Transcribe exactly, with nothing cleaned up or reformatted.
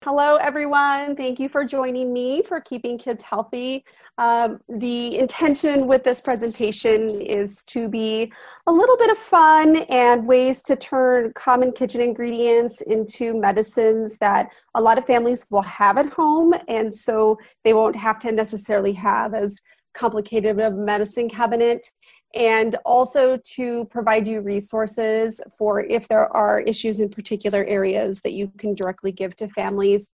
Hello, everyone. Thank you for joining me for Keeping Kids Healthy. Um, the intention with this presentation is to be a little bit of fun and ways to turn common kitchen ingredients into medicines that a lot of families will have at home, and so they won't have to necessarily have as complicated of a medicine cabinet. And also to provide you resources for if there are issues in particular areas that you can directly give to families.